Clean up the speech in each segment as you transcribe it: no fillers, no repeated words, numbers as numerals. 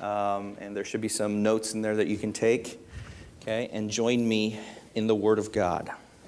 And there should be some notes in there that you can take. Okay, and join me in the Word of God.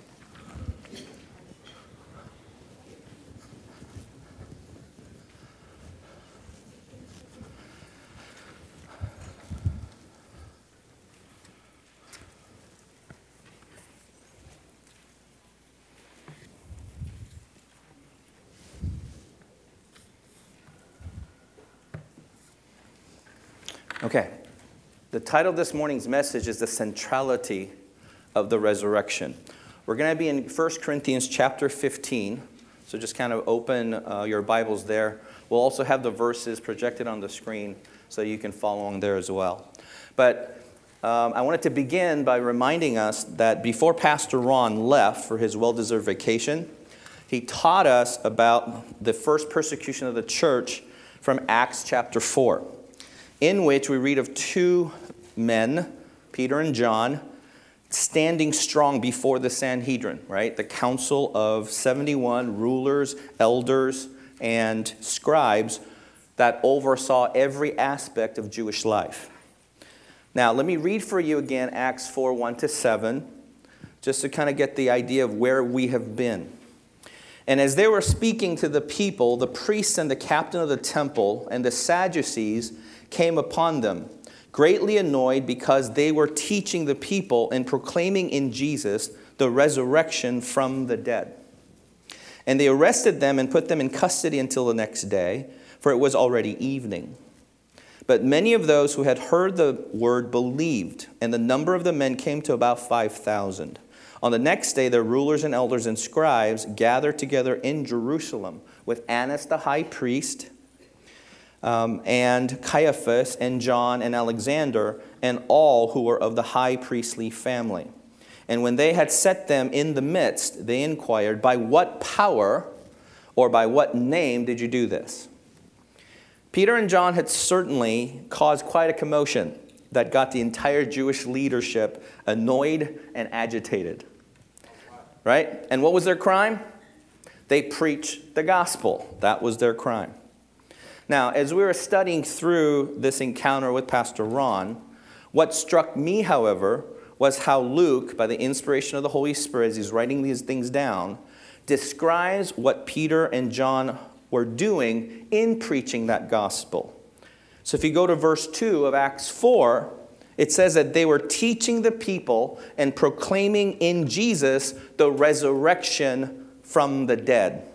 Okay, the title of this morning's message is The Centrality of the Resurrection. We're going to be in 1 Corinthians chapter 15, so just kind of open your Bibles there. We'll also have the verses projected on the screen so you can follow along there as well. But I wanted to begin by reminding us that before Pastor Ron left for his well-deserved vacation, he taught us about the first persecution of the church from Acts chapter 4. In which we read of two men, Peter and John, standing strong before the Sanhedrin, right? The council of 71 rulers, elders, and scribes that oversaw every aspect of Jewish life. Now, let me read for you again Acts 4, 1-7, just to kind of get the idea of where we have been. And as they were speaking to the people, the priests and the captain of the temple and the Sadducees came upon them, greatly annoyed because they were teaching the people and proclaiming in Jesus the resurrection from the dead. And they arrested them and put them in custody until the next day, for it was already evening. But many of those who had heard the word believed, and the number of the men came to about 5,000. On the next day, the rulers and elders and scribes gathered together in Jerusalem with Annas the high priest, and Caiaphas and John and Alexander and all who were of the high priestly family. And when they had set them in the midst, they inquired, by what power or by what name did you do this? Peter and John had certainly caused quite a commotion that got the entire Jewish leadership annoyed and agitated. Right? And what was their crime? They preached the gospel. That was their crime. Now, as we were studying through this encounter with Pastor Ron, what struck me, however, was how Luke, by the inspiration of the Holy Spirit, as he's writing these things down, describes what Peter and John were doing in preaching that gospel. So if you go to verse 2 of Acts 4, it says that they were teaching the people and proclaiming in Jesus the resurrection from the dead.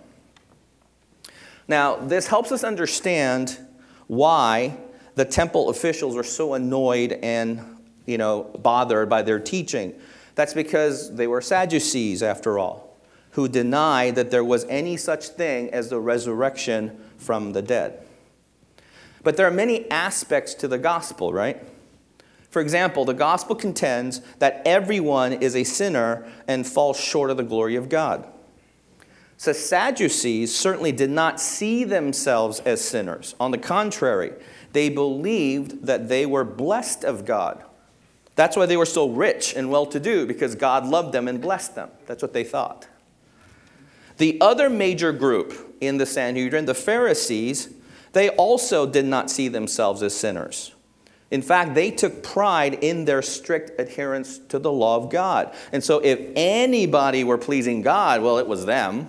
Now, this helps us understand why the temple officials were so annoyed and, bothered by their teaching. That's because they were Sadducees, after all, who denied that there was any such thing as the resurrection from the dead. But there are many aspects to the gospel, right? For example, the gospel contends that everyone is a sinner and falls short of the glory of God. So Sadducees certainly did not see themselves as sinners. On the contrary, they believed that they were blessed of God. That's why they were so rich and well-to-do, because God loved them and blessed them. That's what they thought. The other major group in the Sanhedrin, the Pharisees, they also did not see themselves as sinners. In fact, they took pride in their strict adherence to the law of God. And so if anybody were pleasing God, well, it was them.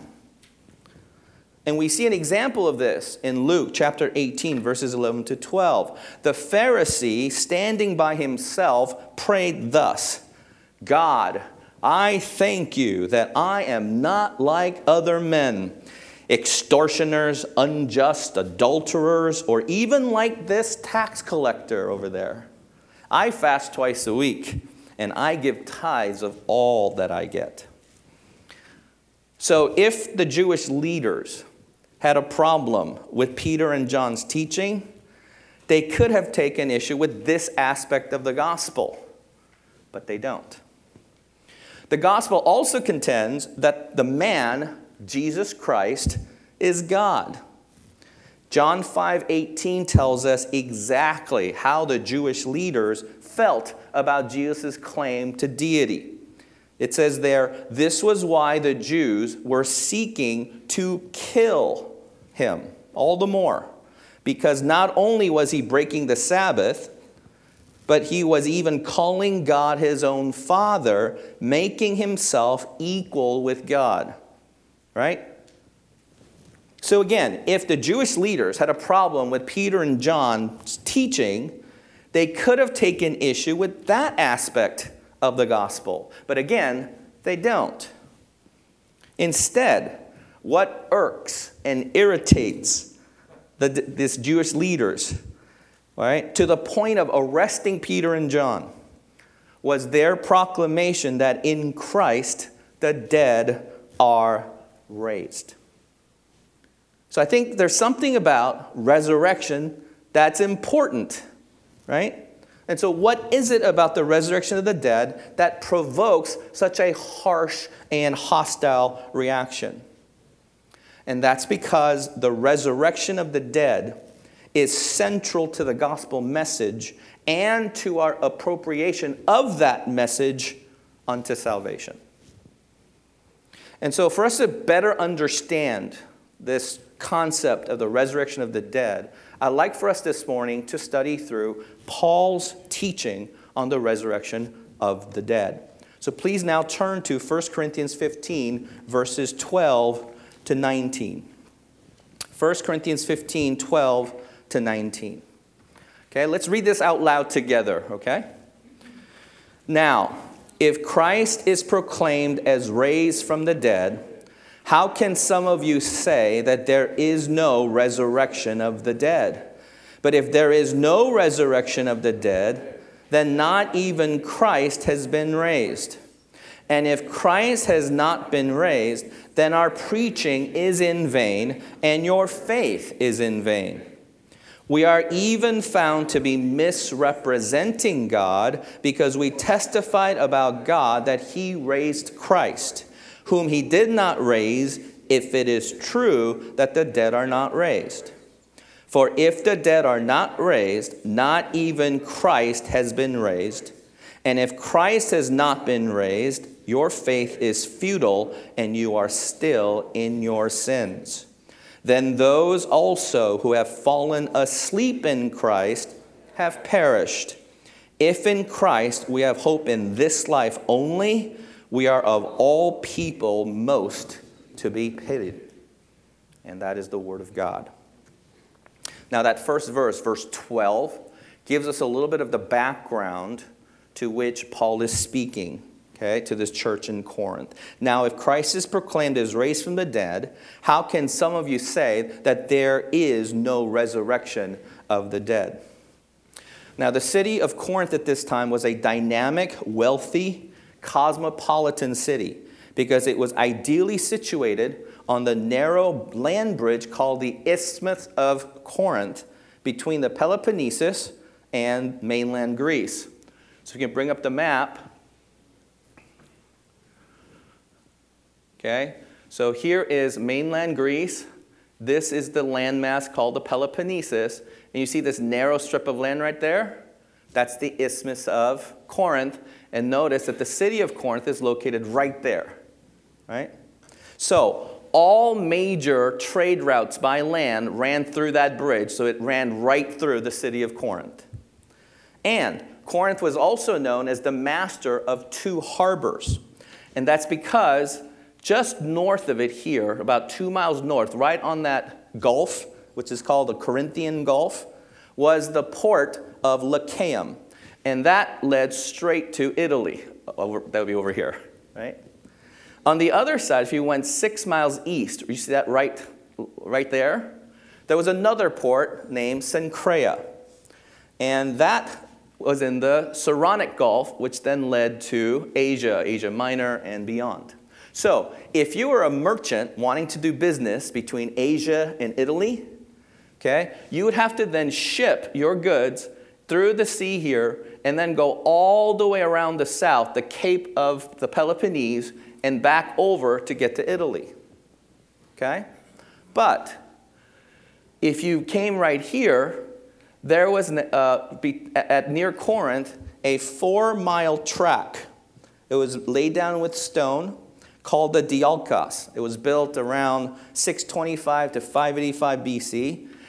And we see an example of this in Luke chapter 18, verses 11-12. The Pharisee, standing by himself, prayed thus, God, I thank you that I am not like other men, extortioners, unjust, adulterers, or even like this tax collector over there. I fast twice a week, and I give tithes of all that I get. So if the Jewish leaders had a problem with Peter and John's teaching, they could have taken issue with this aspect of the gospel, but they don't. The gospel also contends that the man, Jesus Christ, is God. John 5:18 tells us exactly how the Jewish leaders felt about Jesus' claim to deity. It says there, this was why the Jews were seeking to kill him, all the more, because not only was he breaking the Sabbath, but he was even calling God his own Father, making himself equal with God. Right? So again, if the Jewish leaders had a problem with Peter and John's teaching, they could have taken issue with that aspect of the gospel. But again, they don't. Instead, what irks and irritates these Jewish leaders, right, to the point of arresting Peter and John, was their proclamation that in Christ the dead are raised. So I think there's something about resurrection that's important, right? And so what is it about the resurrection of the dead that provokes such a harsh and hostile reaction? And that's because the resurrection of the dead is central to the gospel message and to our appropriation of that message unto salvation. And so for us to better understand this concept of the resurrection of the dead, I'd like for us this morning to study through Paul's teaching on the resurrection of the dead. So please now turn to 1 Corinthians 15, verses 12 to 19. 1 Corinthians 15, 12 to 19. Okay, let's read this out loud together, okay? Now, if Christ is proclaimed as raised from the dead, how can some of you say that there is no resurrection of the dead? But if there is no resurrection of the dead, then not even Christ has been raised. And if Christ has not been raised, then our preaching is in vain, and your faith is in vain. We are even found to be misrepresenting God because we testified about God that he raised Christ, whom he did not raise, if it is true that the dead are not raised. For if the dead are not raised, not even Christ has been raised. And if Christ has not been raised, your faith is futile, and you are still in your sins. Then those also who have fallen asleep in Christ have perished. If in Christ we have hope in this life only, we are of all people most to be pitied. And that is the word of God. Now that first verse, verse 12, gives us a little bit of the background to which Paul is speaking, okay, to this church in Corinth. Now, if Christ is proclaimed as raised from the dead, how can some of you say that there is no resurrection of the dead? Now, the city of Corinth at this time was a dynamic, wealthy, cosmopolitan city because it was ideally situated on the narrow land bridge called the Isthmus of Corinth between the Peloponnesus and mainland Greece. So we can bring up the map. Okay, so here is mainland Greece. This is the landmass called the Peloponnesus. And you see this narrow strip of land right there? That's the Isthmus of Corinth. And notice that the city of Corinth is located right there. Right? So all major trade routes by land ran through that bridge. So it ran right through the city of Corinth. And Corinth was also known as the master of two harbors. And that's because just north of it here, about 2 miles north, right on that gulf, which is called the Corinthian Gulf, was the port of Lycaeum. And that led straight to Italy. That would be over here, right? On the other side, if you went 6 miles east, you see that right there? There was another port named Cenchrea. And that was in the Saronic Gulf, which then led to Asia, Asia Minor, and beyond. So, if you were a merchant wanting to do business between Asia and Italy, okay, you would have to then ship your goods through the sea here and then go all the way around the south, the Cape of the Peloponnese, and back over to get to Italy. Okay? But if you came right here, there was at near Corinth a 4-mile track. It was laid down with stone called the Diolkos. It was built around 625 to 585 BC.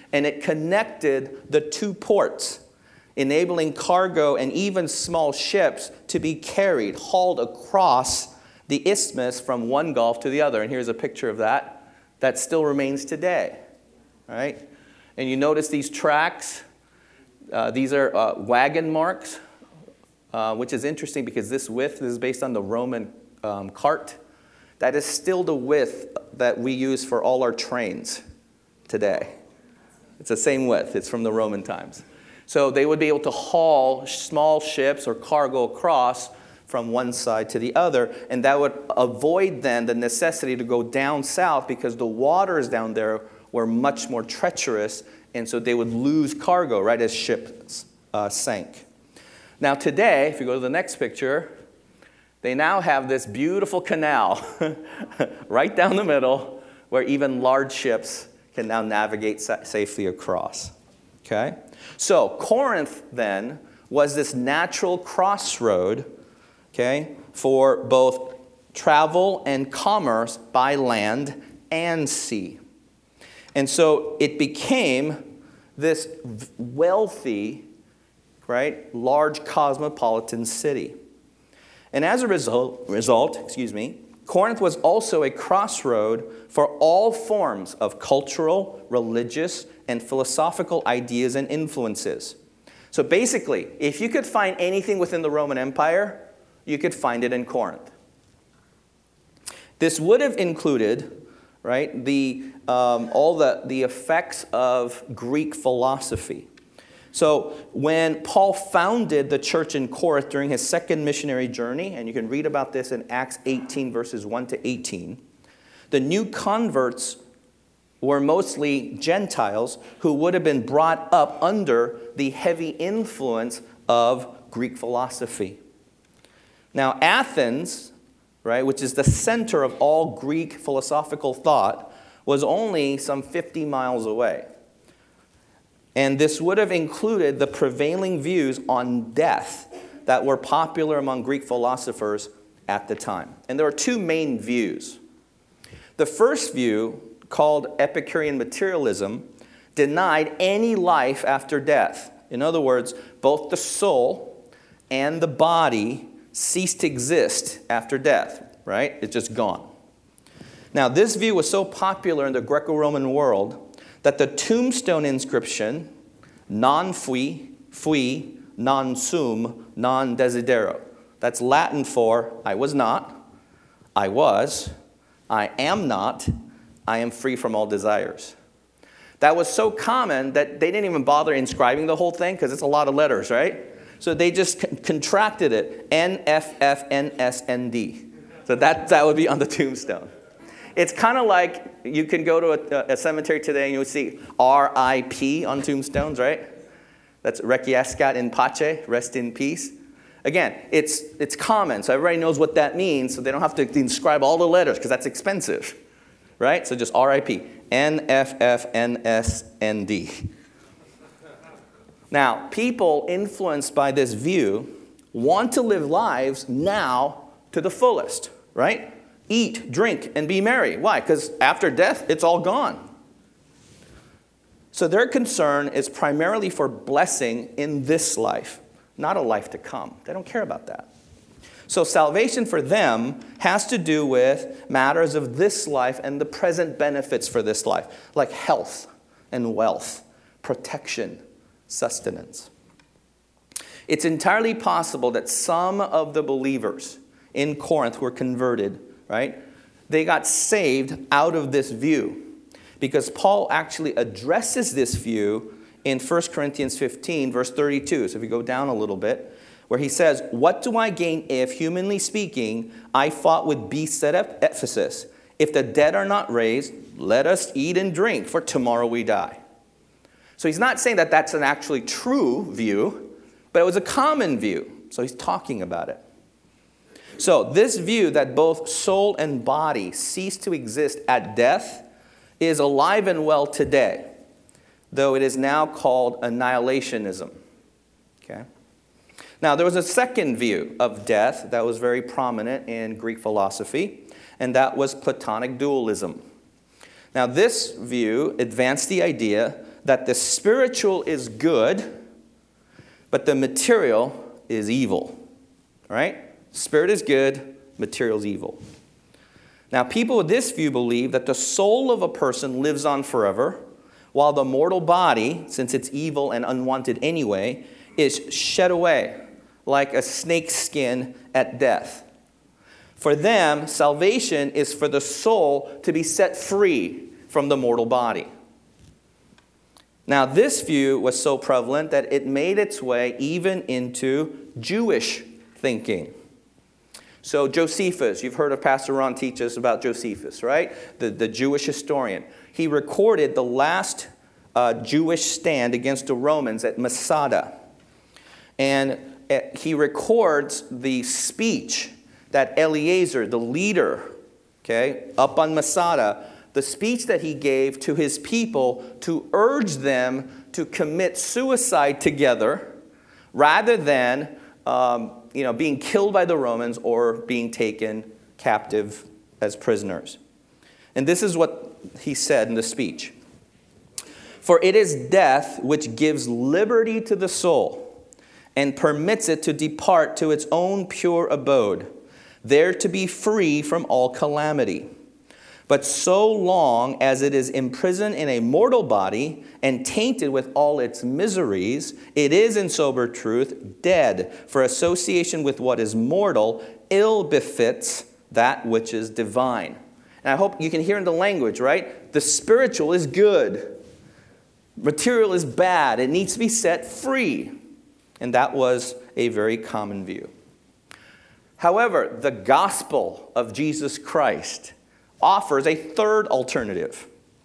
and it connected the two ports, enabling cargo and even small ships to be carried, hauled across the isthmus from one gulf to the other. And here's a picture of that. That still remains today, right? And you notice these tracks. These are wagon marks, which is interesting because this width is based on the Roman cart. That is still the width that we use for all our trains today. It's the same width. It's from the Roman times. So they would be able to haul small ships or cargo across from one side to the other, and that would avoid then the necessity to go down south because the waters down there were much more treacherous, and so they would lose cargo right as ships sank. Now today, if you go to the next picture, they now have this beautiful canal right down the middle where even large ships can now navigate safely across. Okay? So Corinth then was this natural crossroad, okay, for both travel and commerce by land and sea. And so it became this wealthy, right, large cosmopolitan city. And as a result, Corinth was also a crossroad for all forms of cultural, religious, and philosophical ideas and influences. So basically, if you could find anything within the Roman Empire, you could find it in Corinth. This would have included, right, all the effects of Greek philosophy. So when Paul founded the church in Corinth during his second missionary journey, and you can read about this in Acts 18, verses 1 to 18, the new converts were mostly Gentiles who would have been brought up under the heavy influence of Greek philosophy. Now, Athens, right, which is the center of all Greek philosophical thought, was only some 50 miles away. And this would have included the prevailing views on death that were popular among Greek philosophers at the time. And there were two main views. The first view, called Epicurean materialism, denied any life after death. In other words, both the soul and the body cease to exist after death, right? It's just gone. Now, this view was so popular in the Greco-Roman world that the tombstone inscription, non fui, non sum, non desidero. That's Latin for, I was not, I was, I am not, I am free from all desires. That was so common that they didn't even bother inscribing the whole thing because it's a lot of letters, right? So they just contracted it, NFFNSND. So that would be on the tombstone. It's kind of like you can go to a cemetery today and you'll see RIP on tombstones, right? That's Requiescat in pace, rest in peace. Again, it's common, so everybody knows what that means, so they don't have to inscribe all the letters because that's expensive, right? So just RIP, NFFNSND. Now, people influenced by this view want to live lives now to the fullest, right? Eat, drink, and be merry. Why? Because after death, it's all gone. So their concern is primarily for blessing in this life, not a life to come. They don't care about that. So salvation for them has to do with matters of this life and the present benefits for this life, like health and wealth, protection, sustenance. It's entirely possible that some of the believers in Corinth who were converted, right, they got saved out of this view because Paul actually addresses this view in 1 Corinthians 15, verse 32. So if you go down a little bit, where he says, "What do I gain if, humanly speaking, I fought with beasts at Ephesus? If the dead are not raised, let us eat and drink, for tomorrow we die." So he's not saying that that's an actually true view, but it was a common view. So he's talking about it. So this view that both soul and body cease to exist at death is alive and well today, though it is now called annihilationism. Okay? Now, there was a second view of death that was very prominent in Greek philosophy, and that was Platonic dualism. Now, this view advanced the idea that the spiritual is good, but the material is evil. Right? Spirit is good, material is evil. Now, people with this view believe that the soul of a person lives on forever, while the mortal body, since it's evil and unwanted anyway, is shed away like a snake's skin at death. For them, salvation is for the soul to be set free from the mortal body. Now, this view was so prevalent that it made its way even into Jewish thinking. So Josephus, you've heard of Pastor Ron teach us about Josephus, right? The Jewish historian. He recorded the last Jewish stand against the Romans at Masada. And he records the speech that Eleazar, the leader, up on Masada, the speech that he gave to his people to urge them to commit suicide together rather than being killed by the Romans or being taken captive as prisoners. And this is what he said in the speech. For it is death which gives liberty to the soul and permits it to depart to its own pure abode, there to be free from all calamity. But so long as it is imprisoned in a mortal body and tainted with all its miseries, it is in sober truth dead, for association with what is mortal ill befits that which is divine. And I hope you can hear in the language, right? The spiritual is good. Material is bad. It needs to be set free. And that was a very common view. However, the gospel of Jesus Christ offers a third alternative.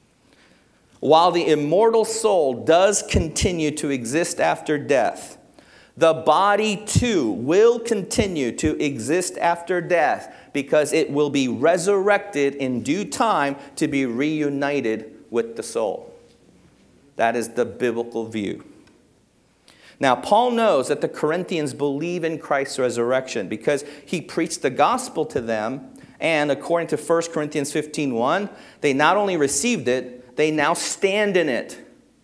While the immortal soul does continue to exist after death, the body too will continue to exist after death because it will be resurrected in due time to be reunited with the soul. That is the biblical view. Now, Paul knows that the Corinthians believe in Christ's resurrection because he preached the gospel to them. And according to 1 Corinthians 15:1, they not only received it, they now stand in it.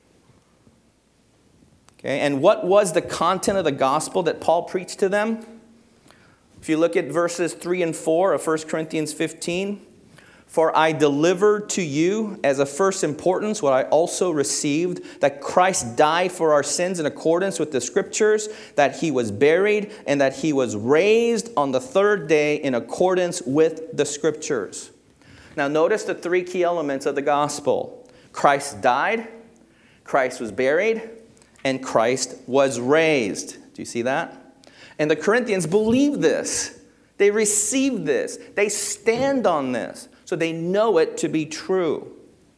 And what was the content of the gospel that Paul preached to them? If you look at verses 3 and 4 of 1 Corinthians 15, for I delivered to you as of first importance what I also received, that Christ died for our sins in accordance with the Scriptures, that he was buried, and that he was raised on the third day in accordance with the Scriptures. Now notice the three key elements of the gospel. Christ died, Christ was buried, and Christ was raised. Do you see that? And the Corinthians believe this. They receive this. They stand on this. So they know it to be true.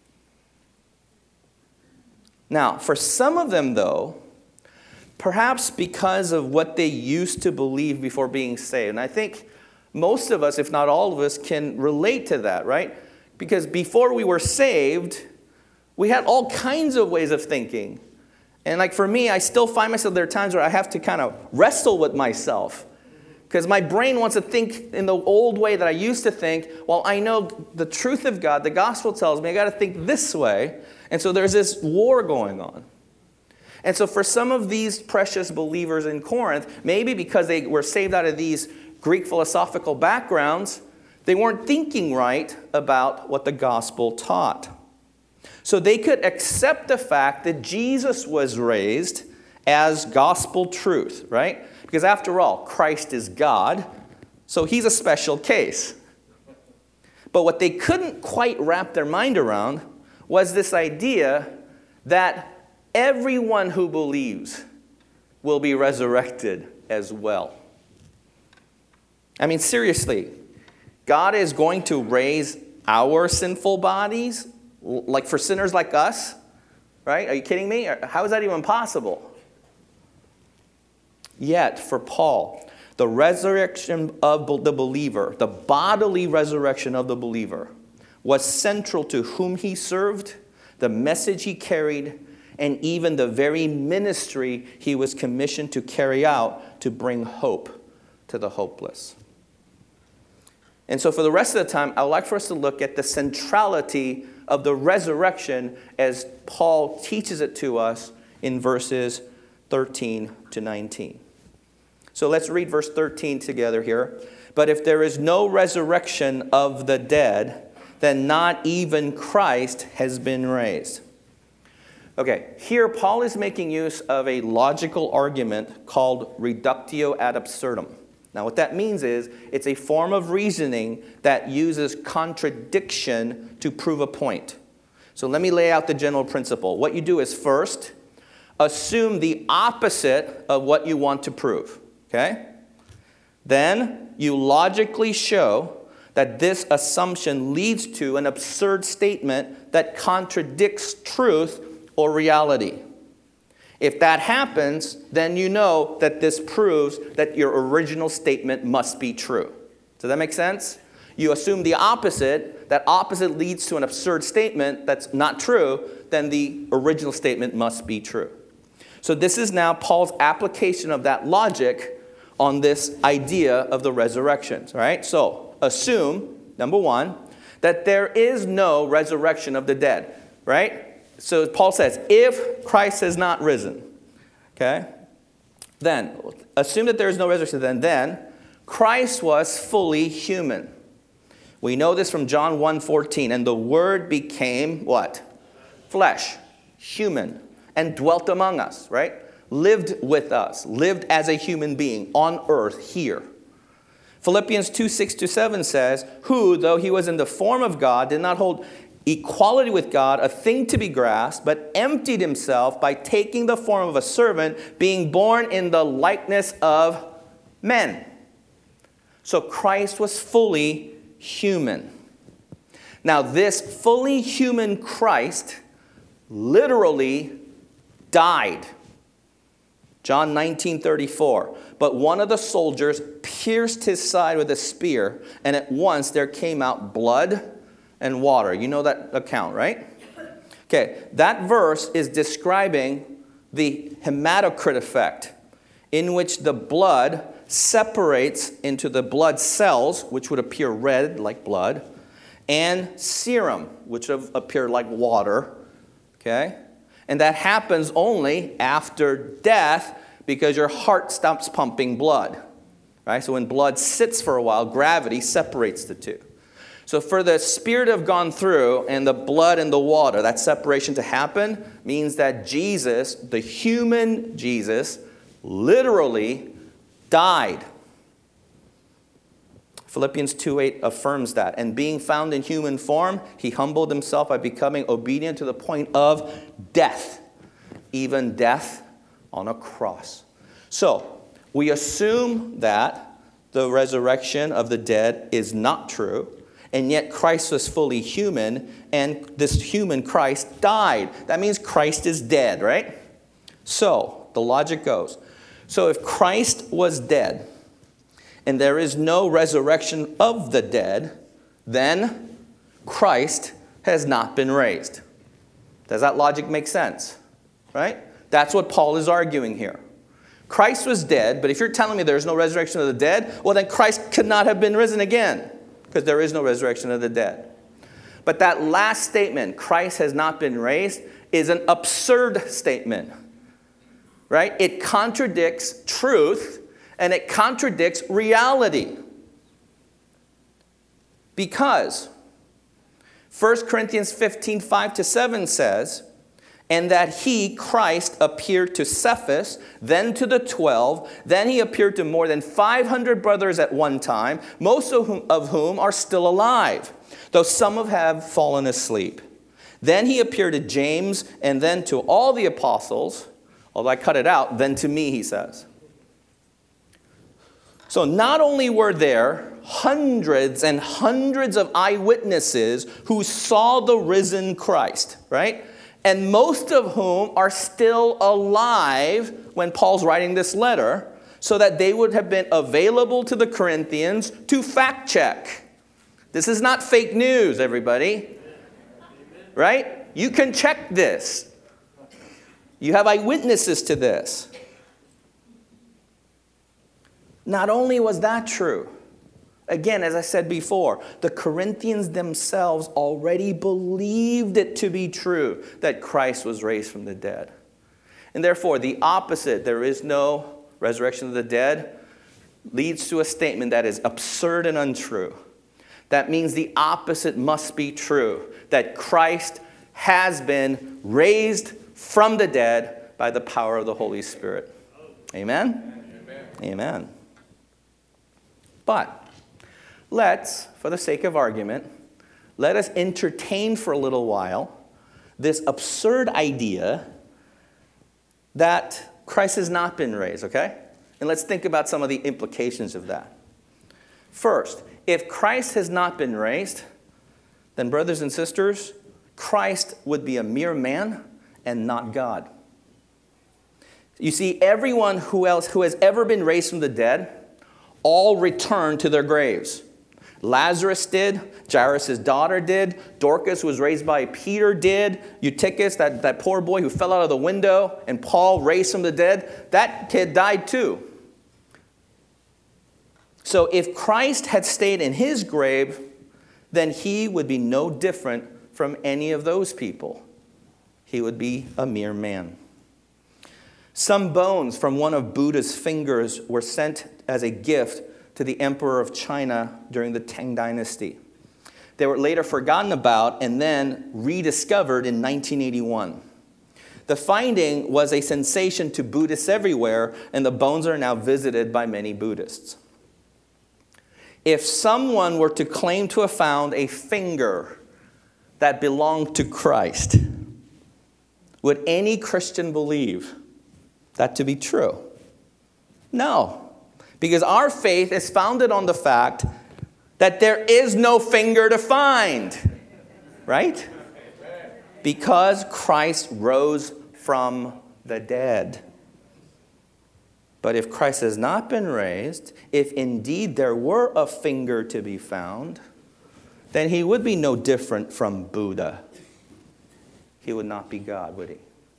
Now, for some of them, though, perhaps because of what they used to believe before being saved, and I think most of us, if not all of us, can relate to that, right? Because before we were saved, we had all kinds of ways of thinking. And like for me, I still find myself, there are times where I have to kind of wrestle with myself. Because my brain wants to think in the old way that I used to think. Well, I know the truth of God, the gospel tells me I got to think this way. And so there's this war going on. And so for some of these precious believers in Corinth, maybe because they were saved out of these Greek philosophical backgrounds, they weren't thinking right about what the gospel taught. So they could accept the fact that Jesus was raised as gospel truth, right? Because after all, Christ is God, so he's a special case. But what they couldn't quite wrap their mind around was this idea that everyone who believes will be resurrected as well. I mean, seriously, God is going to raise our sinful bodies, like for sinners like us, right? Are you kidding me? How is that even possible? Yet, for Paul, the resurrection of the believer, the bodily resurrection of the believer, was central to whom he served, the message he carried, and even the very ministry he was commissioned to carry out to bring hope to the hopeless. And so for the rest of the time, I would like for us to look at the centrality of the resurrection as Paul teaches it to us in verses 13 to 19. So let's read verse 13 together here. But if there is no resurrection of the dead, then not even Christ has been raised. Okay, here Paul is making use of a logical argument called reductio ad absurdum. Now what that means is it's a form of reasoning that uses contradiction to prove a point. So let me lay out the general principle. What you do is first, assume the opposite of what you want to prove. Okay? Then you logically show that this assumption leads to an absurd statement that contradicts truth or reality. If that happens, then you know that this proves that your original statement must be true. Does that make sense? You assume the opposite, that opposite leads to an absurd statement that's not true, then the original statement must be true. So this is now Paul's application of that logic on this idea of the resurrections, right? So assume, number one, that there is no resurrection of the dead, right? So Paul says, if Christ has not risen, okay, then assume that there is no resurrection, then Christ was fully human. We know this from John 1:14, and the Word became what? Flesh, human, and dwelt among us, right? Lived with us, lived as a human being on earth here. Philippians 2:6-7 says, who, though he was in the form of God, did not hold equality with God a thing to be grasped, but emptied himself by taking the form of a servant, being born in the likeness of men. So Christ was fully human. Now this fully human Christ literally died. John 19:34. But one of the soldiers pierced his side with a spear, and at once there came out blood and water. You know that account, right? Okay, that verse is describing the hematocrit effect, in which the blood separates into the blood cells, which would appear red like blood, and serum, which would appear like water. Okay? And that happens only after death because your heart stops pumping blood. Right? So when blood sits for a while, gravity separates the two. So for the spirit to have gone through and the blood and the water, that separation to happen means that Jesus, the human Jesus, literally died. Philippians 2:8 affirms that. And being found in human form, he humbled himself by becoming obedient to the point of death, even death on a cross. So we assume that the resurrection of the dead is not true, and yet Christ was fully human, and this human Christ died. That means Christ is dead, right? So the logic goes, so if Christ was dead, and there is no resurrection of the dead, then Christ has not been raised. Does that logic make sense? Right? That's what Paul is arguing here. Christ was dead, but if you're telling me there's no resurrection of the dead, well then Christ could not have been risen again, because there is no resurrection of the dead. But that last statement, Christ has not been raised, is an absurd statement. Right? It contradicts truth, and it contradicts reality. Because 1 Corinthians 15:5-7 says, and that he, Christ, appeared to Cephas, then to the 12, then he appeared to more than 500 brothers at one time, most of whom are still alive, though some have fallen asleep. Then he appeared to James, and then to all the apostles, although I cut it out, then to me, he says. So not only were there hundreds and hundreds of eyewitnesses who saw the risen Christ, right? And most of whom are still alive when Paul's writing this letter, so that they would have been available to the Corinthians to fact check. This is not fake news, everybody. Right? You can check this. You have eyewitnesses to this. Not only was that true, Again, as I said before, the Corinthians themselves already believed it to be true that Christ was raised from the dead. And therefore, the opposite, there is no resurrection of the dead, leads to a statement that is absurd and untrue. That means the opposite must be true, that Christ has been raised from the dead by the power of the Holy Spirit. Amen? Amen. Amen. But let's, for the sake of argument, let us entertain for a little while this absurd idea that Christ has not been raised, okay? And let's think about some of the implications of that. First, if Christ has not been raised, then brothers and sisters, Christ would be a mere man and not God. You see, everyone who has ever been raised from the dead, all returned to their graves. Lazarus did, Jairus' daughter did, Dorcas, who was raised by Peter, did, Eutychus, that poor boy who fell out of the window, and Paul raised from the dead, that kid died too. So if Christ had stayed in his grave, then he would be no different from any of those people. He would be a mere man. Some bones from one of Buddha's fingers were sent as a gift to the emperor of China during the Tang Dynasty. They were later forgotten about and then rediscovered in 1981. The finding was a sensation to Buddhists everywhere, and the bones are now visited by many Buddhists. If someone were to claim to have found a finger that belonged to Christ, would any Christian believe that to be true? No. Because our faith is founded on the fact that there is no finger to find. Right? Because Christ rose from the dead. But if Christ has not been raised, if indeed there were a finger to be found, then he would be no different from Buddha. He would not be God, would he?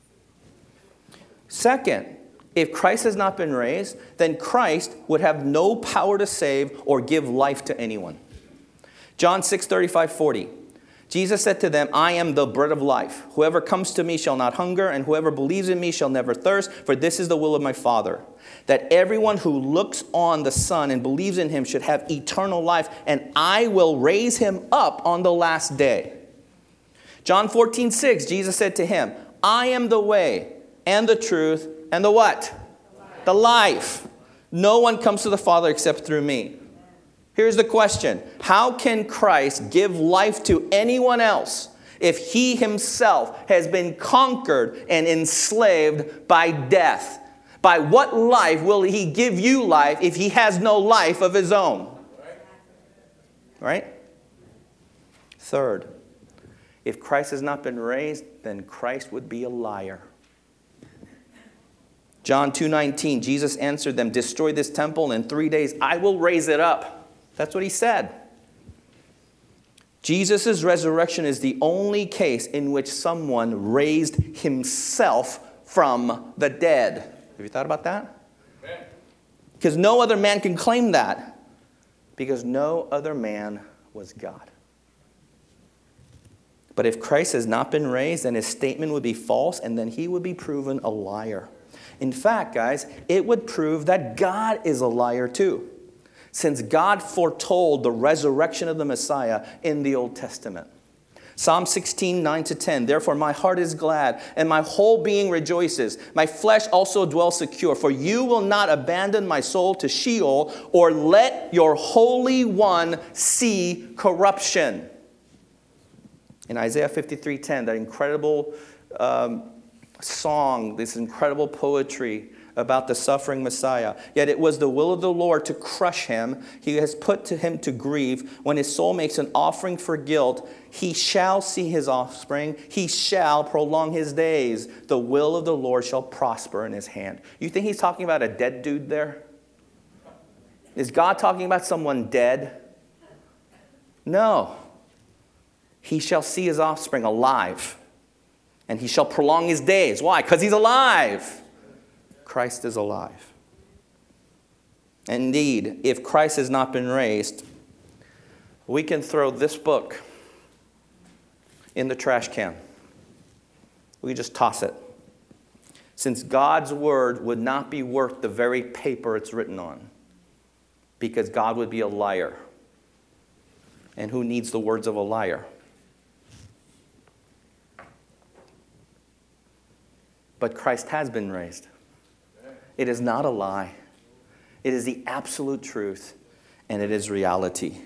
Second, if Christ has not been raised, then Christ would have no power to save or give life to anyone. John 6:35-40. Jesus said to them, I am the bread of life. Whoever comes to me shall not hunger, and whoever believes in me shall never thirst, for this is the will of my Father, that everyone who looks on the Son and believes in him should have eternal life, and I will raise him up on the last day. John 14:6, Jesus said to him, I am the way and the truth and the what? The life. No one comes to the Father except through me. Here's the question. How can Christ give life to anyone else if he himself has been conquered and enslaved by death? By what life will he give you life if he has no life of his own? Right? Third, if Christ has not been raised, then Christ would be a liar. John 2:19, Jesus answered them, destroy this temple, and in 3 days I will raise it up. That's what he said. Jesus' resurrection is the only case in which someone raised himself from the dead. Have you thought about that? Because no other man can claim that. Because no other man was God. But if Christ has not been raised, then his statement would be false, and then he would be proven a liar. In fact, guys, it would prove that God is a liar too, since God foretold the resurrection of the Messiah in the Old Testament. Psalm 16:9-10, therefore my heart is glad, and my whole being rejoices. My flesh also dwells secure, for you will not abandon my soul to Sheol, or let your Holy One see corruption. In Isaiah 53:10, that incredible song, this incredible poetry about the suffering Messiah. Yet it was the will of the Lord to crush him. He has put to him to grief. When his soul makes an offering for guilt, he shall see his offspring. He shall prolong his days. The will of the Lord shall prosper in his hand. You think he's talking about a dead dude there? Is God talking about someone dead? No. He shall see his offspring alive. And he shall prolong his days. Why? Because he's alive. Christ is alive. Indeed, if Christ has not been raised, We can throw this book in the trash can. We can just toss it. Since God's word would not be worth the very paper it's written on, because God would be a liar. And who needs the words of a liar? But Christ has been raised. It is not a lie. It is the absolute truth, and it is reality.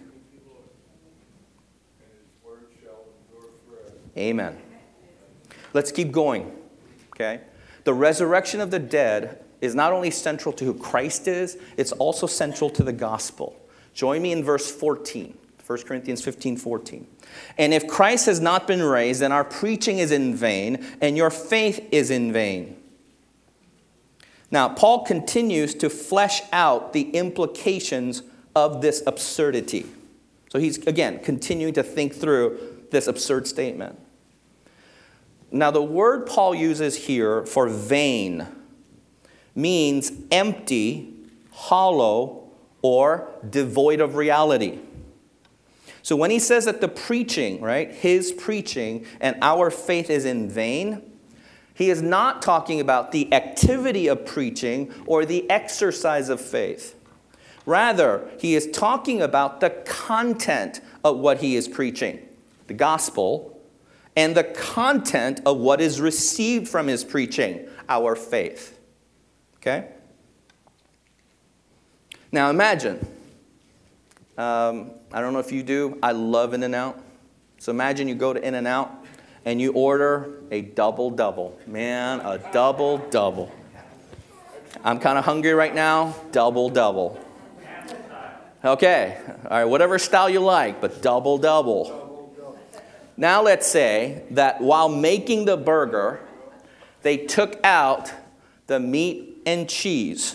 Amen. Let's keep going. Okay? The resurrection of the dead is not only central to who Christ is, it's also central to the gospel. Join me in verse 14. 1 Corinthians 15:14. And if Christ has not been raised, then our preaching is in vain, and your faith is in vain. Now, Paul continues to flesh out the implications of this absurdity. So he's, again, continuing to think through this absurd statement. Now, the word Paul uses here for vain means empty, hollow, or devoid of reality. So when he says that the preaching, right, his preaching and our faith is in vain, he is not talking about the activity of preaching or the exercise of faith. Rather, he is talking about the content of what he is preaching, the gospel, and the content of what is received from his preaching, our faith. Okay? Now imagine, I don't know if you do, I love In-N-Out. So imagine you go to In-N-Out and you order a double-double. Man, a double-double. I'm kind of hungry right now, double-double. Okay, all right, whatever style you like, but double-double. Now let's say that while making the burger, they took out the meat and cheese.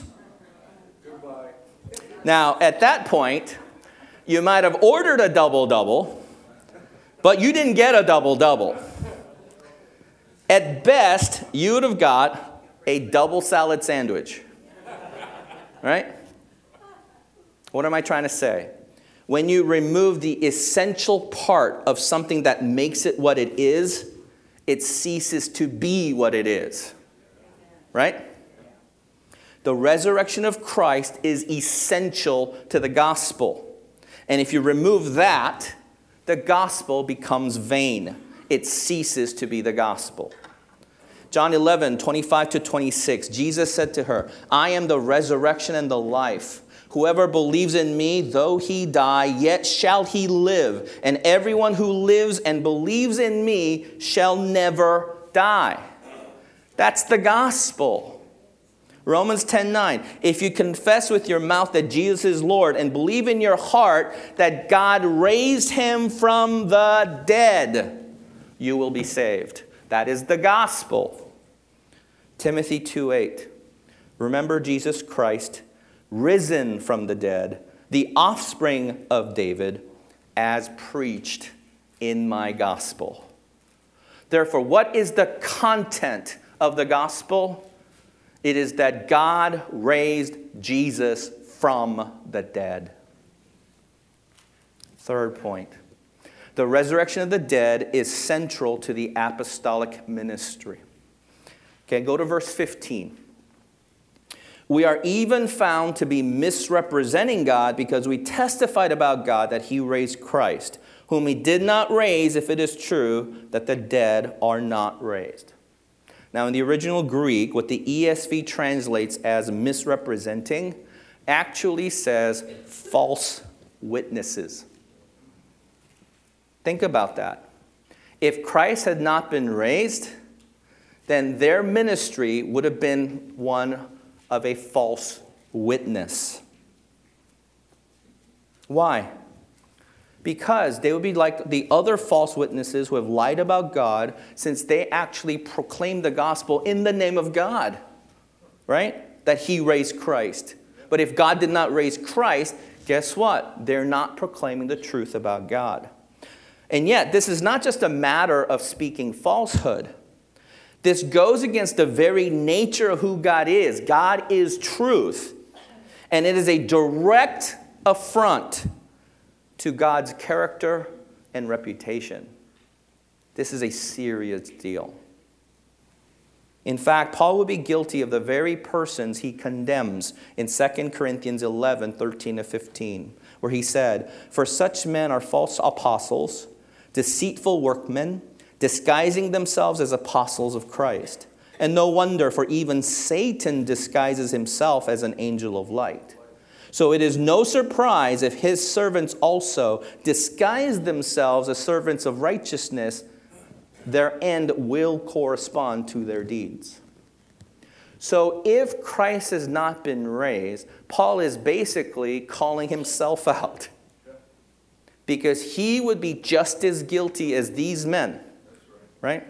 Now, at that point, you might have ordered a double-double, but you didn't get a double-double. At best, you would have got a double salad sandwich. Right? What am I trying to say? When you remove the essential part of something that makes it what it is, it ceases to be what it is. Right? The resurrection of Christ is essential to the gospel. And if you remove that, the gospel becomes vain. It ceases to be the gospel. John 11:25-26, Jesus said to her, I am the resurrection and the life. Whoever believes in me, though he die, yet shall he live. And everyone who lives and believes in me shall never die. That's the gospel. Romans 10:9, if you confess with your mouth that Jesus is Lord and believe in your heart that God raised him from the dead, you will be saved. That is the gospel. Timothy 2:8, remember Jesus Christ, risen from the dead, the offspring of David, as preached in my gospel. Therefore, what is the content of the gospel? It is that God raised Jesus from the dead. Third point. The resurrection of the dead is central to the apostolic ministry. Okay, go to verse 15. We are even found to be misrepresenting God because we testified about God that he raised Christ, whom he did not raise if it is true that the dead are not raised. Now, in the original Greek, what the ESV translates as misrepresenting actually says false witnesses. Think about that. If Christ had not been raised, then their ministry would have been one of a false witness. Why? Because they would be like the other false witnesses who have lied about God, since they actually proclaimed the gospel in the name of God, right? That he raised Christ. But if God did not raise Christ, guess what? They're not proclaiming the truth about God. And yet, this is not just a matter of speaking falsehood. This goes against the very nature of who God is. God is truth. And it is a direct affront to God's character and reputation. This is a serious deal. In fact, Paul would be guilty of the very persons he condemns in 2 Corinthians 11, 13 to 15, where he said, "For such men are false apostles, deceitful workmen, disguising themselves as apostles of Christ. And no wonder, for even Satan disguises himself as an angel of light. So it is no surprise if his servants also disguise themselves as servants of righteousness. Their end will correspond to their deeds." So if Christ has not been raised, Paul is basically calling himself out. Because he would be just as guilty as these men. Right?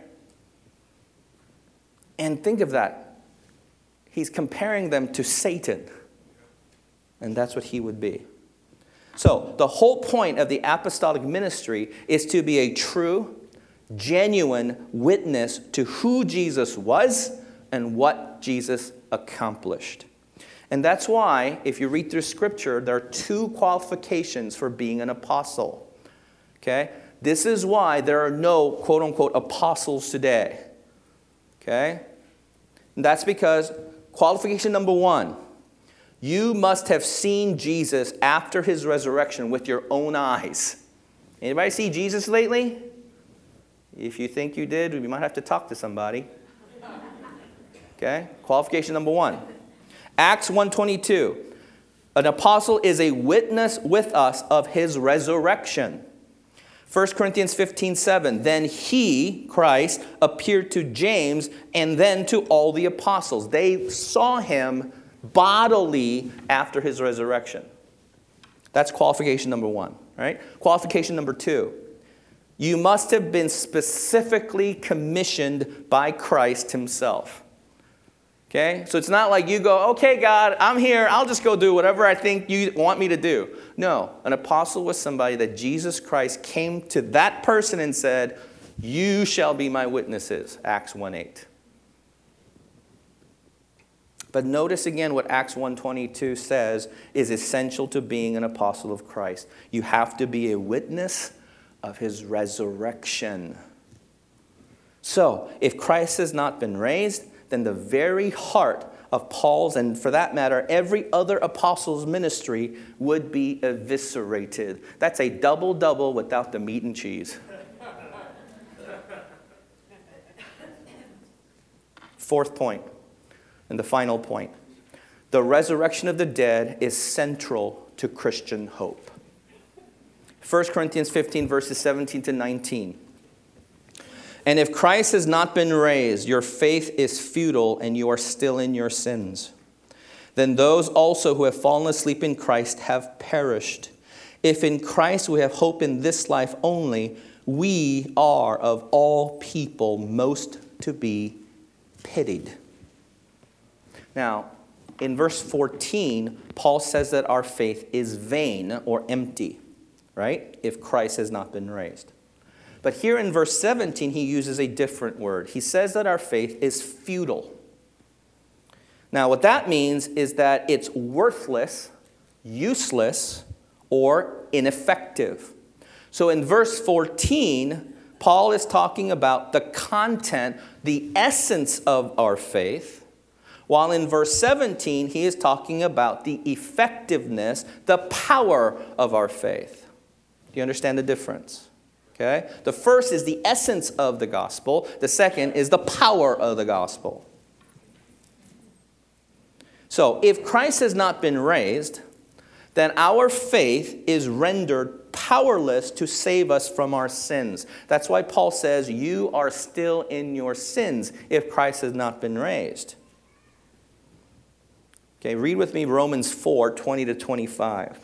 And think of that. He's comparing them to Satan. And that's what he would be. So the whole point of the apostolic ministry is to be a true, genuine witness to who Jesus was and what Jesus accomplished. And that's why, if you read through Scripture, there are 2 qualifications for being an apostle. Okay? This is why there are no quote-unquote apostles today. Okay? And that's because qualification number 1, you must have seen Jesus after his resurrection with your own eyes. Anybody see Jesus lately? If you think you did, we might have to talk to somebody. Okay? Qualification number 1. Acts 1:22. An apostle is a witness with us of his resurrection. 1 Corinthians 15:7. Then he, Christ, appeared to James and then to all the apostles. They saw him bodily after his resurrection. That's qualification number 1. Right? Qualification number 2. You must have been specifically commissioned by Christ himself. Okay? So it's not like you go, "Okay, God, I'm here. I'll just go do whatever I think you want me to do." No. An apostle was somebody that Jesus Christ came to that person and said, "You shall be my witnesses." Acts 1:8. But notice again what Acts 1:22 says is essential to being an apostle of Christ. You have to be a witness of his resurrection. So, if Christ has not been raised, then the very heart of Paul's, and for that matter, every other apostle's ministry would be eviscerated. That's a double-double without the meat and cheese. 4th point, and the final point. The resurrection of the dead is central to Christian hope. 1 Corinthians 15, verses 17 to 19. "And if Christ has not been raised, your faith is futile and you are still in your sins. Then those also who have fallen asleep in Christ have perished. If in Christ we have hope in this life only, we are of all people most to be pitied." Now, in verse 14, Paul says that our faith is vain or empty, right? If Christ has not been raised. But here in verse 17, he uses a different word. He says that our faith is futile. Now, what that means is that it's worthless, useless, or ineffective. So in verse 14, Paul is talking about the content, the essence of our faith, while in verse 17, he is talking about the effectiveness, the power of our faith. Do you understand the difference? Okay? The first is the essence of the gospel. The second is the power of the gospel. So, if Christ has not been raised, then our faith is rendered powerless to save us from our sins. That's why Paul says, you are still in your sins if Christ has not been raised. Okay, read with me Romans 4, 20 to 25.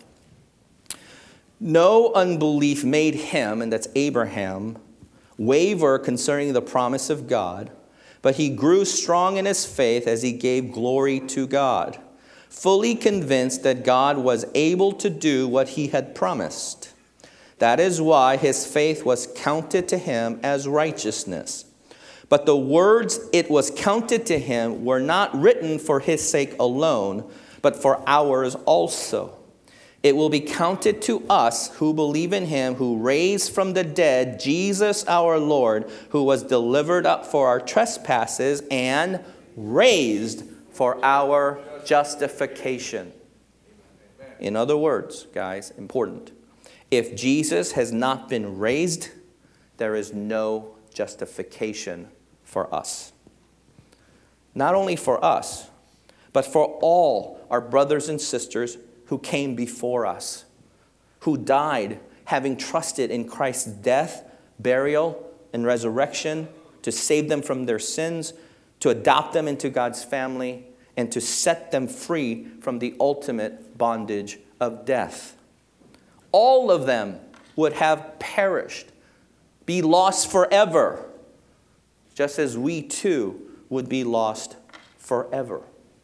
"No unbelief made him," and that's Abraham, "waver concerning the promise of God, but he grew strong in his faith as he gave glory to God, fully convinced that God was able to do what he had promised. That is why his faith was counted to him as righteousness. But the words 'it was counted to him' were not written for his sake alone, but for ours also. it will be counted to us who believe in him who raised from the dead Jesus our Lord, who was delivered up for our trespasses and raised for our justification. In other words, guys, important. If Jesus has not been raised, there is no justification for us. Not only for us, but for all our brothers and sisters who came before us, who died having trusted in Christ's death, burial, and resurrection to save them from their sins, to adopt them into God's family, and to set them free from the ultimate bondage of death. All of them would have perished, be lost forever, just as we too would be lost forever.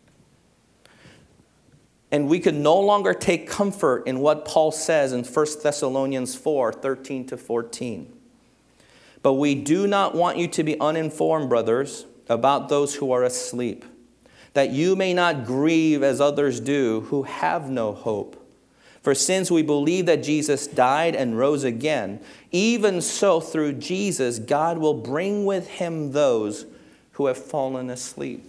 And we could no longer take comfort in what Paul says in 1 Thessalonians 4:13-14. But we do not want you to be uninformed, brothers, about those who are asleep, that you may not grieve as others do who have no hope. For since we believe that Jesus died and rose again, even so through Jesus God will bring with him those who have fallen asleep.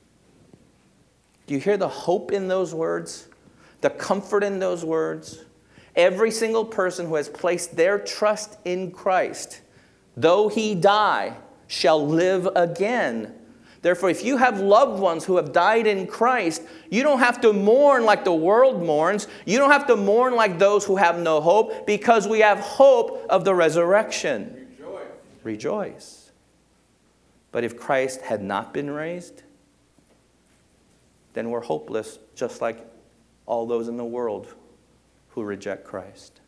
Do you hear the hope in those words? The comfort in those words? Every single person who has placed their trust in Christ, though he die, shall live again. Therefore, if you have loved ones who have died in Christ, you don't have to mourn like the world mourns. You don't have to mourn like those who have no hope, because we have hope of the resurrection. Rejoice. But if Christ had not been raised, then we're hopeless, just like all those in the world who reject Christ.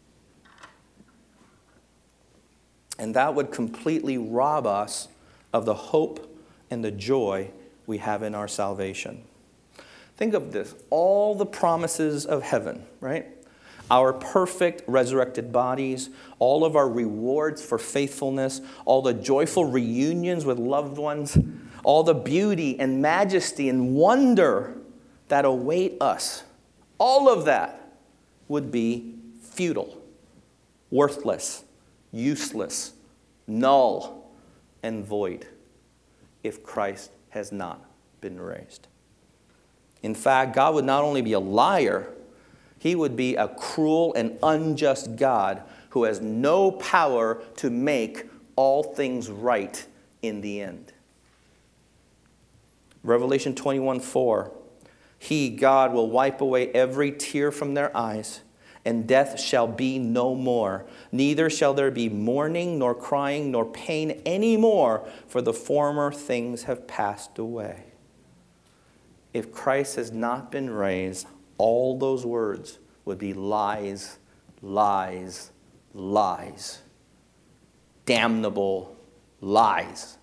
And that would completely rob us of the hope and the joy we have in our salvation. Think of this. All the promises of heaven, right? Our perfect resurrected bodies, all of our rewards for faithfulness, all the joyful reunions with loved ones, all the beauty and majesty and wonder that await us, all of that would be futile, worthless, useless, null, and void if Christ has not been raised. In fact, God would not only be a liar, he would be a cruel and unjust God who has no power to make all things right in the end. Revelation 21:4, he, God, will wipe away every tear from their eyes, and death shall be no more. Neither shall there be mourning, nor crying, nor pain any more, for the former things have passed away. If Christ has not been raised, all those words would be lies, lies, lies. Damnable lies.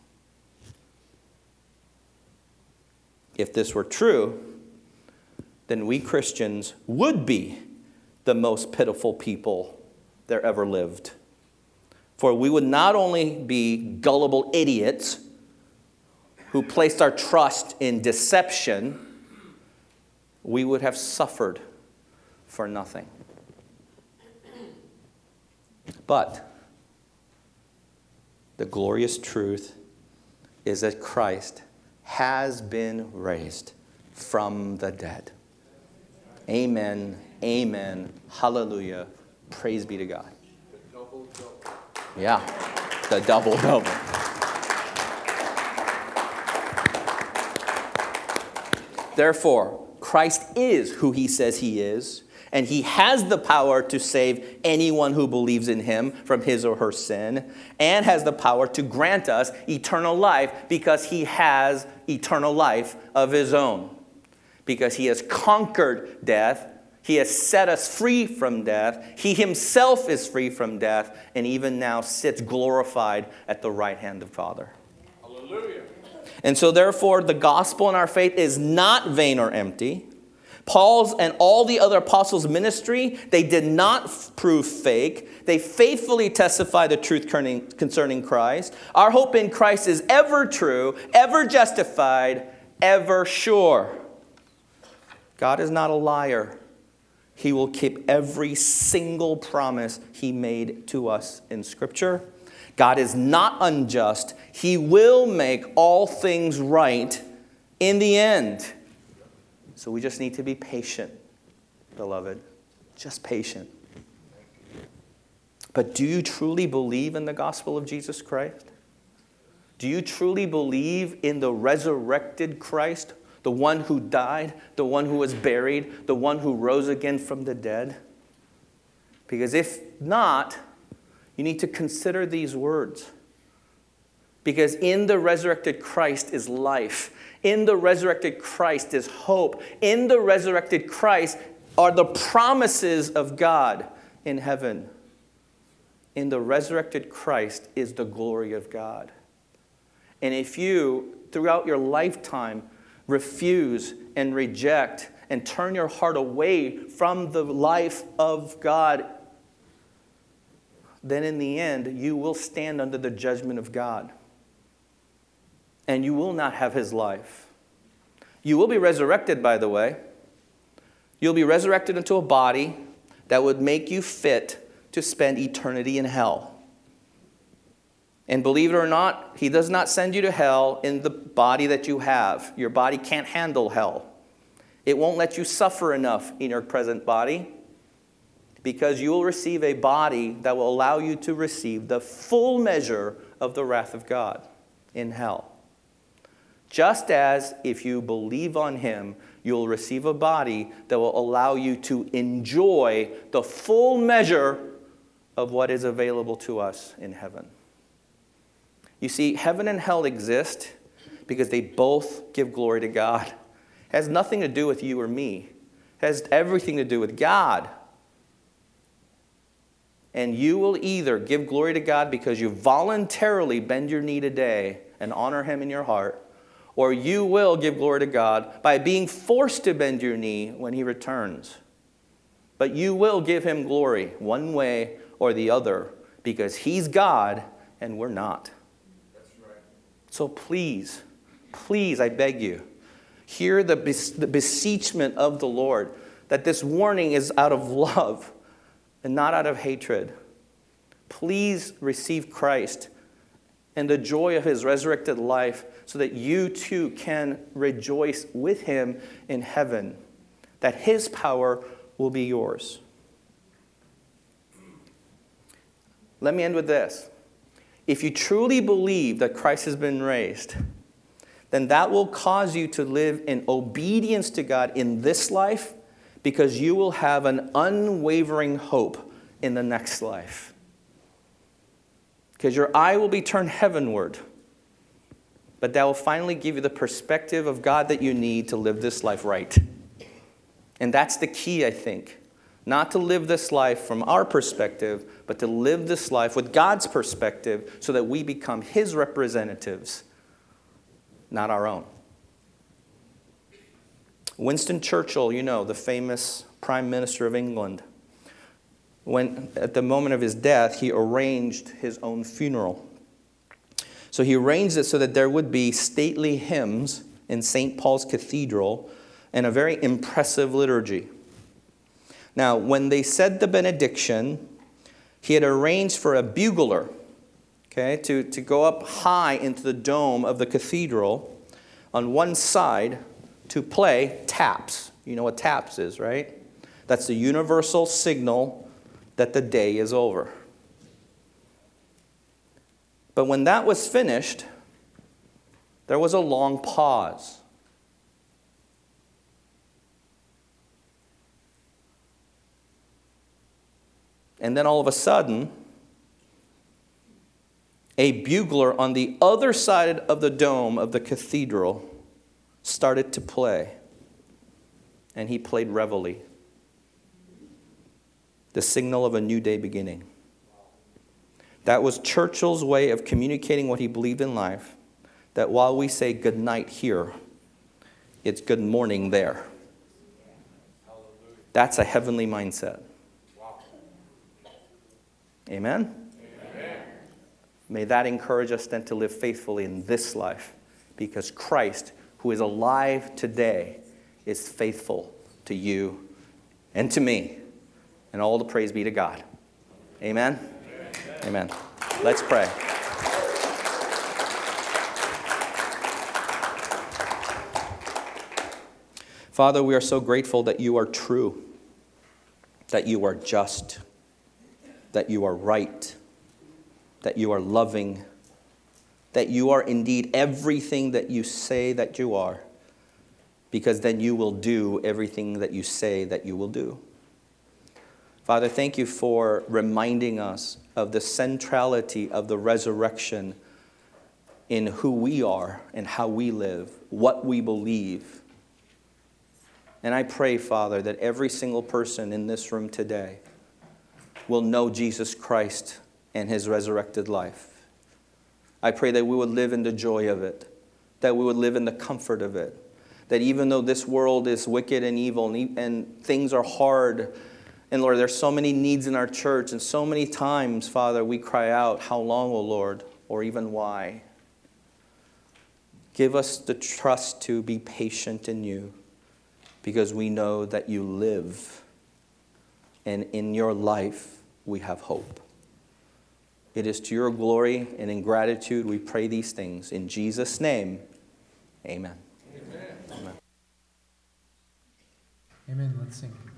If this were true, then we Christians would be the most pitiful people there ever lived. For we would not only be gullible idiots who placed our trust in deception, we would have suffered for nothing. But the glorious truth is that Christ has been raised from the dead. Amen. Amen. Hallelujah. Praise be to God. The double. Yeah, the double. Therefore, Christ is who he says he is, and he has the power to save anyone who believes in him from his or her sin, and has the power to grant us eternal life because he has eternal life of his own. Because he has conquered death, he has set us free from death, he himself is free from death, and even now sits glorified at the right hand of Father. Hallelujah. And so therefore, the gospel and our faith is not vain or empty. Paul's and all the other apostles' ministry, they did not prove fake. They faithfully testify the truth concerning Christ. Our hope in Christ is ever true, ever justified, ever sure. God is not a liar. He will keep every single promise he made to us in Scripture. God is not unjust. He will make all things right in the end. So we just need to be patient, beloved. Just patient. But do you truly believe in the gospel of Jesus Christ? Do you truly believe in the resurrected Christ, the one who died, the one who was buried, the one who rose again from the dead? Because if not, you need to consider these words. Because in the resurrected Christ is life. In the resurrected Christ is hope. In the resurrected Christ are the promises of God in heaven. In the resurrected Christ is the glory of God. And if you, throughout your lifetime, refuse and reject and turn your heart away from the life of God, then in the end, you will stand under the judgment of God. And you will not have his life. You will be resurrected, by the way. You'll be resurrected into a body that would make you fit to spend eternity in hell. And believe it or not, he does not send you to hell in the body that you have. Your body can't handle hell. It won't let you suffer enough in your present body, because you will receive a body that will allow you to receive the full measure of the wrath of God in hell. Just as if you believe on him, you'll receive a body that will allow you to enjoy the full measure of what is available to us in heaven. You see, heaven and hell exist because they both give glory to God. It has nothing to do with you or me. It has everything to do with God. And you will either give glory to God because you voluntarily bend your knee today and honor him in your heart, or you will give glory to God by being forced to bend your knee when he returns. But you will give him glory one way or the other, because he's God and we're not. That's right. So please, please, I beg you, hear the beseechment of the Lord, that this warning is out of love and not out of hatred. Please receive Christ and the joy of his resurrected life, so that you too can rejoice with him in heaven, that his power will be yours. Let me end with this. If you truly believe that Christ has been raised, then that will cause you to live in obedience to God in this life, because you will have an unwavering hope in the next life. Because your eye will be turned heavenward, but that will finally give you the perspective of God that you need to live this life right. And that's the key, I think. Not to live this life from our perspective, but to live this life with God's perspective, so that we become his representatives, not our own. Winston Churchill, you know, the famous Prime Minister of England, when at the moment of his death, he arranged his own funeral. So he arranged it so that there would be stately hymns in St. Paul's Cathedral and a very impressive liturgy. Now, when they said the benediction, he had arranged for a bugler, to go up high into the dome of the cathedral on one side to play taps. You know what taps is, right? That's the universal signal that the day is over. But when that was finished, there was a long pause. And then all of a sudden, a bugler on the other side of the dome of the cathedral started to play. And he played Reveille, the signal of a new day beginning. That was Churchill's way of communicating what he believed in life, that while we say good night here, it's good morning there. That's a heavenly mindset. Amen? Amen. May that encourage us then to live faithfully in this life, because Christ, who is alive today, is faithful to you and to me. And all the praise be to God. Amen? Amen. Let's pray. Father, we are so grateful that you are true, that you are just, that you are right, that you are loving, that you are indeed everything that you say that you are, because then you will do everything that you say that you will do. Father, thank you for reminding us of the centrality of the resurrection in who we are and how we live, what we believe. And I pray, Father, that every single person in this room today will know Jesus Christ and his resurrected life. I pray that we would live in the joy of it, that we would live in the comfort of it, that even though this world is wicked and evil and things are hard, and Lord, there's so many needs in our church, and so many times, Father, we cry out, how long, O Lord, or even why? Give us the trust to be patient in you, because we know that you live, and in your life we have hope. It is to your glory and in gratitude we pray these things. In Jesus' name, amen. Amen. Amen. Let's sing.